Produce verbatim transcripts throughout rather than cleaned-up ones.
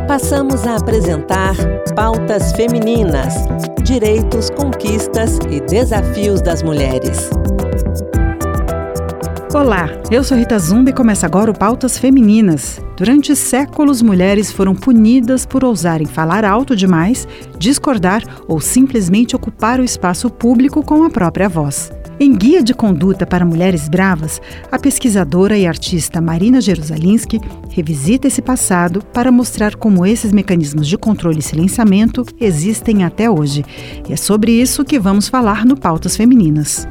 Passamos a apresentar Pautas Femininas, direitos, conquistas e desafios das mulheres. Olá, eu sou Rita Zumbi e começa agora o Pautas Femininas. Durante séculos, mulheres foram punidas por ousarem falar alto demais, discordar ou simplesmente ocupar o espaço público com a própria voz. Em Guia de Conduta para Mulheres Bravas, a pesquisadora e artista Marina Jerusalinski revisita esse passado para mostrar como esses mecanismos de controle e silenciamento existem até hoje. E é sobre isso que vamos falar no Pautas Femininas.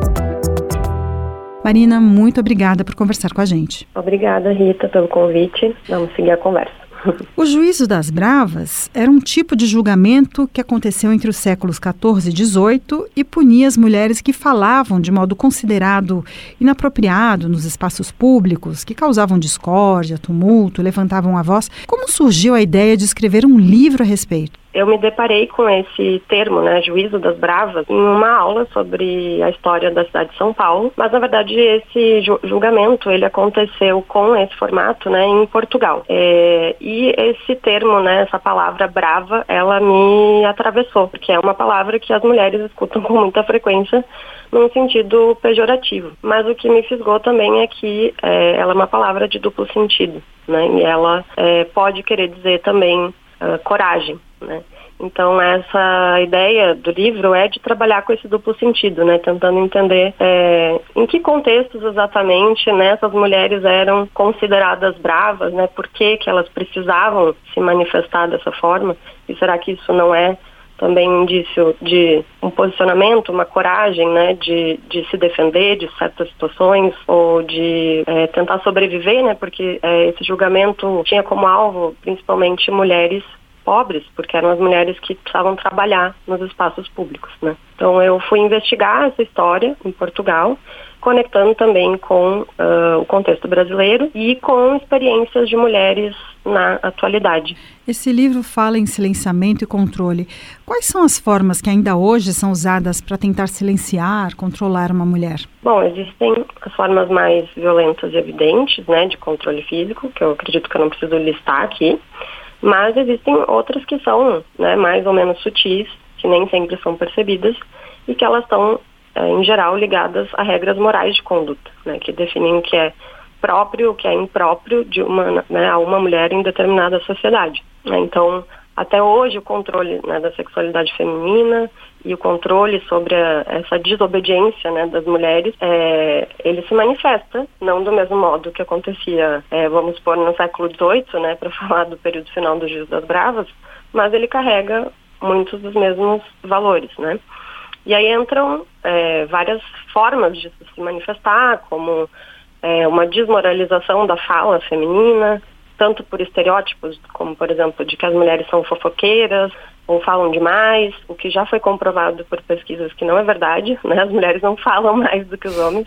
Marina, muito obrigada por conversar com a gente. Obrigada, Rita, pelo convite. Vamos seguir a conversa. O Juízo das Bravas era um tipo de julgamento que aconteceu entre os séculos quatorze e dezoito e punia as mulheres que falavam de modo considerado inapropriado nos espaços públicos, que causavam discórdia, tumulto, levantavam a voz. Como surgiu a ideia de escrever um livro a respeito? Eu me deparei com esse termo, né, Juízo das Bravas, em uma aula sobre a história da cidade de São Paulo, mas na verdade esse julgamento ele aconteceu com esse formato, né, em Portugal. É, e esse termo, né, essa palavra brava, ela me atravessou, porque é uma palavra que as mulheres escutam com muita frequência num sentido pejorativo. Mas o que me fisgou também é que é, ela é uma palavra de duplo sentido, né, e ela é, pode querer dizer também uh, coragem. Né? Então essa ideia do livro é de trabalhar com esse duplo sentido, né? Tentando entender é, em que contextos exatamente, né, essas mulheres eram consideradas bravas, né? Por que que elas precisavam se manifestar dessa forma, e será que isso não é também um indício de um posicionamento, uma coragem, né, de, de se defender de certas situações ou de é, tentar sobreviver, né? Porque é, esse julgamento tinha como alvo principalmente mulheres pobres, porque eram as mulheres que precisavam trabalhar nos espaços públicos, né? Então eu fui investigar essa história em Portugal, conectando também com uh, o contexto brasileiro e com experiências de mulheres na atualidade. Esse livro fala em silenciamento e controle. Quais são as formas que ainda hoje são usadas para tentar silenciar, controlar uma mulher? Bom, existem as formas mais violentas e evidentes, né, de controle físico, que eu acredito que eu não preciso listar aqui. Mas existem outras que são, né, mais ou menos sutis, que nem sempre são percebidas, e que elas estão, é, em geral, ligadas a regras morais de conduta, né, que definem o que é próprio, o que é impróprio de uma, né, a uma mulher em determinada sociedade. Né? Então, até hoje, o controle, né, da sexualidade feminina e o controle sobre a, essa desobediência, né, das mulheres, é, ele se manifesta, não do mesmo modo que acontecia, é, vamos supor, no século dezoito, né, para falar do período final do Juízo das Bravas, mas ele carrega muitos dos mesmos valores, né? E aí entram é, várias formas de se manifestar, como é, uma desmoralização da fala feminina, tanto por estereótipos, como, por exemplo, de que as mulheres são fofoqueiras ou falam demais, o que já foi comprovado por pesquisas que não é verdade, né? As mulheres não falam mais do que os homens.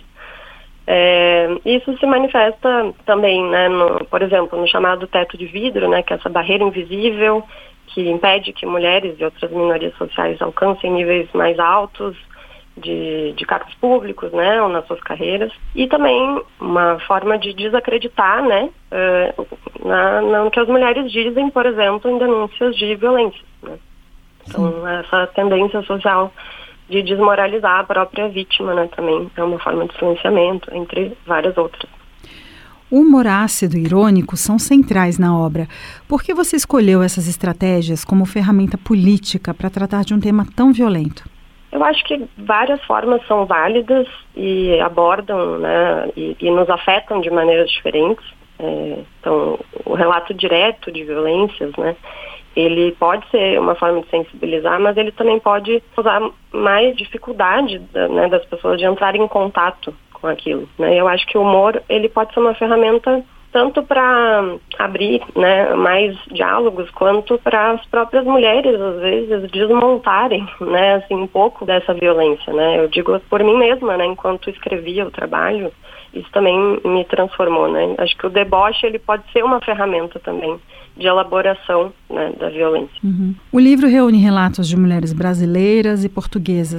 É, isso se manifesta também, né, no, por exemplo, no chamado teto de vidro, né, que é essa barreira invisível que impede que mulheres e outras minorias sociais alcancem níveis mais altos De, de cargos públicos, né, ou nas suas carreiras, e também uma forma de desacreditar, né, uh, na, na, no que as mulheres dizem, por exemplo, em denúncias de violência, né? Então, essa tendência social de desmoralizar a própria vítima, né, também é uma forma de silenciamento, entre várias outras. O humor ácido e irônico são centrais na obra. Por que você escolheu essas estratégias como ferramenta política para tratar de um tema tão violento? Eu acho que várias formas são válidas e abordam, né, e, e nos afetam de maneiras diferentes. É, então, o relato direto de violências, né, ele pode ser uma forma de sensibilizar, mas ele também pode causar mais dificuldade, né, das pessoas de entrarem em contato com aquilo, né? Eu acho que o humor ele pode ser uma ferramenta tanto para abrir, né, mais diálogos, quanto para as próprias mulheres, às vezes, desmontarem, né, assim, um pouco dessa violência, né? Eu digo por mim mesma, né, enquanto escrevia o trabalho, isso também me transformou, né? Acho que o deboche, ele pode ser uma ferramenta também de elaboração, né, da violência. Uhum. O livro reúne relatos de mulheres brasileiras e portuguesas.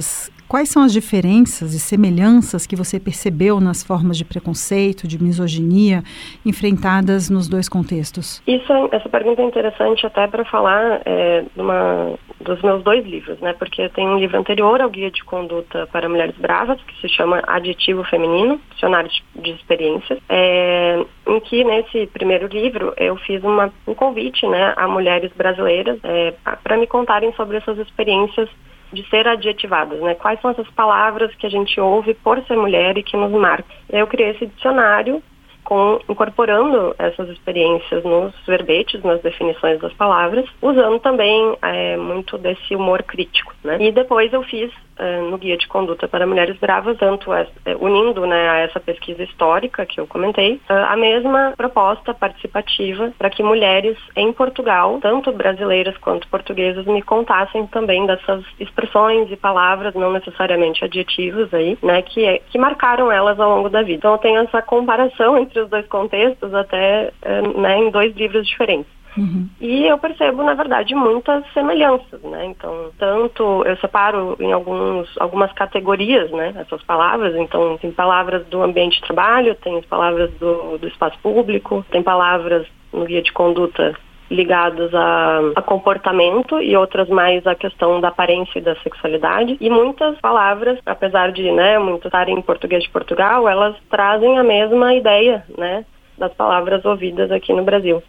quais são as diferenças e semelhanças que você percebeu nas formas de preconceito, de misoginia, enfrentadas nos dois contextos? Isso, essa pergunta é interessante até para falar é, de uma, dos meus dois livros, né? Porque tem um livro anterior ao Guia de Conduta para Mulheres Bravas, que se chama Adjetivo Feminino, Dicionário de Experiências, é, em que nesse primeiro livro eu fiz uma, um convite, né, a mulheres brasileiras é, para me contarem sobre essas experiências de ser adjetivadas, né? Quais são essas palavras que a gente ouve por ser mulher e que nos marcam. Eu criei esse dicionário com, incorporando essas experiências nos verbetes, nas definições das palavras, usando também é, muito desse humor crítico, né? E depois eu fiz é, no Guia de Conduta para Mulheres Bravas, tanto é, unindo, né, a essa pesquisa histórica que eu comentei, a mesma proposta participativa para que mulheres em Portugal, tanto brasileiras quanto portuguesas, me contassem também dessas expressões e palavras, não necessariamente adjetivos aí, né, que, que marcaram elas ao longo da vida. Então eu tenho essa comparação entre os dois contextos até, né, em dois livros diferentes. Uhum. E eu percebo, na verdade, muitas semelhanças, né? Então, tanto eu separo em alguns, algumas categorias, né, essas palavras. Então, tem palavras do ambiente de trabalho, tem as palavras do, do espaço público, tem palavras no guia de conduta ligadas a, a comportamento e outras mais à questão da aparência e da sexualidade. E muitas palavras, apesar de, né, muito estarem em português de Portugal, elas trazem a mesma ideia, né, das palavras ouvidas aqui no Brasil.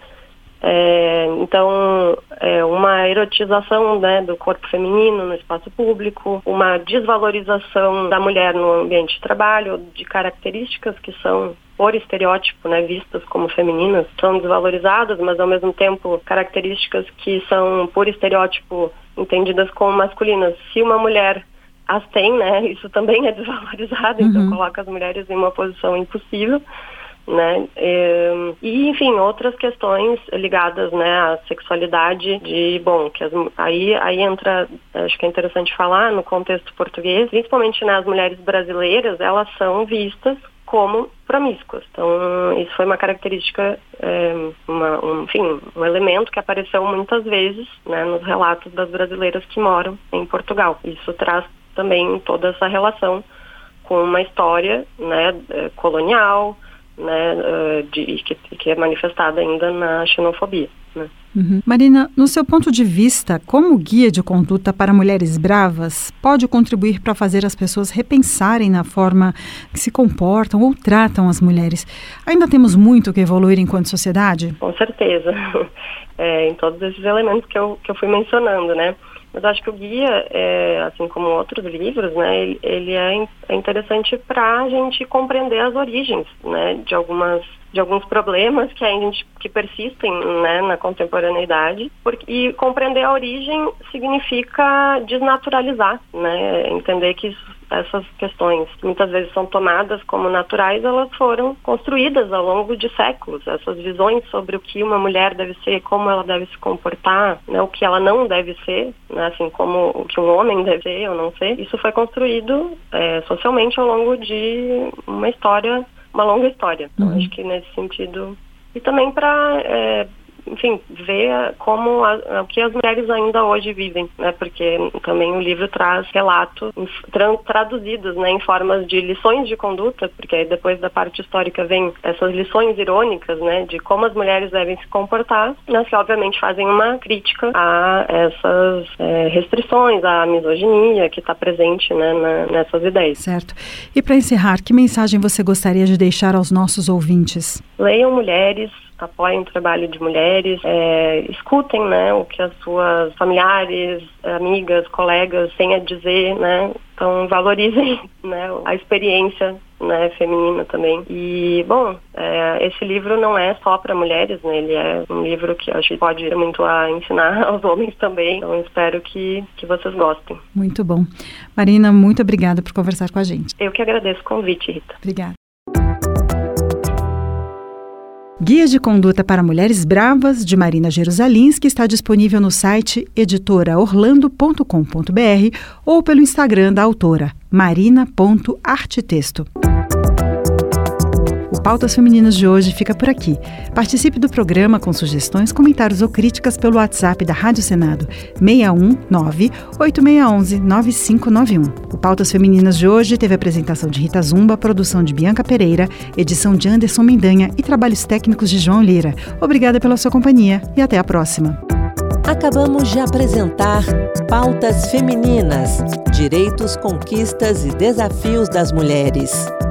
É, então, é uma erotização, né, do corpo feminino no espaço público, uma desvalorização da mulher no ambiente de trabalho, de características que são, por estereótipo, né, vistas como femininas, são desvalorizadas, mas ao mesmo tempo características que são, por estereótipo, entendidas como masculinas. Se uma mulher as tem, né, isso também é desvalorizado, uhum. Então coloca as mulheres em uma posição impossível, né, e enfim, outras questões ligadas, né, à sexualidade, de, bom, que as, aí, aí entra, acho que é interessante falar, no contexto português, principalmente nas mulheres brasileiras, elas são vistas como promíscuas. Então, isso foi uma característica, é, uma, um, enfim, um elemento que apareceu muitas vezes, né, nos relatos das brasileiras que moram em Portugal. Isso traz também toda essa relação com uma história, né, colonial, né, de, que, que é manifestada ainda na xenofobia, né? Uhum. Marina, no seu ponto de vista, como o Guia de Conduta para Mulheres Bravas pode contribuir para fazer as pessoas repensarem na forma que se comportam ou tratam as mulheres? Ainda temos muito que evoluir enquanto sociedade? Com certeza, é, em todos esses elementos que eu, que eu fui mencionando, né? Mas acho que o guia, é, assim como outros livros, né, ele, ele é, é interessante para a gente compreender as origens, né, de algumas de alguns problemas que ainda que persistem, né, na contemporaneidade, porque, e compreender a origem significa desnaturalizar, né, entender que isso, essas questões que muitas vezes são tomadas como naturais, elas foram construídas ao longo de séculos. Essas visões sobre o que uma mulher deve ser, como ela deve se comportar, né, o que ela não deve ser, né, assim como o que um homem deve ser ou não ser, isso foi construído é, socialmente ao longo de uma história, uma longa história. Então, uhum. Acho que nesse sentido, e também para, é, enfim, ver como a, o que as mulheres ainda hoje vivem, né? Porque também o livro traz relatos tra, traduzidos, né, em formas de lições de conduta, porque aí depois da parte histórica vem essas lições irônicas, né, de como as mulheres devem se comportar, mas que obviamente fazem uma crítica a essas é, restrições, à misoginia que está presente, né, na, nessas ideias. Certo. E para encerrar, que mensagem você gostaria de deixar aos nossos ouvintes? Leiam mulheres, apoiem o trabalho de mulheres, é, escutem, né, o que as suas familiares, amigas, colegas têm a dizer, né, então valorizem, né, a experiência, né, feminina também. E, bom, é, esse livro não é só para mulheres, né, ele é um livro que acho que pode ter muito a ensinar aos homens também, então espero que, que vocês gostem. Muito bom. Marina, muito obrigada por conversar com a gente. Eu que agradeço o convite, Rita. Obrigada. Guia de Conduta para Mulheres Bravas, de Marina Jerusalinski, está disponível no site editora orlando ponto com ponto b r ou pelo Instagram da autora, marina ponto artetexto. O Pautas Femininas de hoje fica por aqui. Participe do programa com sugestões, comentários ou críticas pelo WhatsApp da Rádio Senado seis um nove, oito seis um um, nove cinco nove um. O Pautas Femininas de hoje teve a apresentação de Rita Zumba, produção de Bianca Pereira, edição de Anderson Mendanha e trabalhos técnicos de João Lira. Obrigada pela sua companhia e até a próxima. Acabamos de apresentar Pautas Femininas, direitos, conquistas e desafios das mulheres.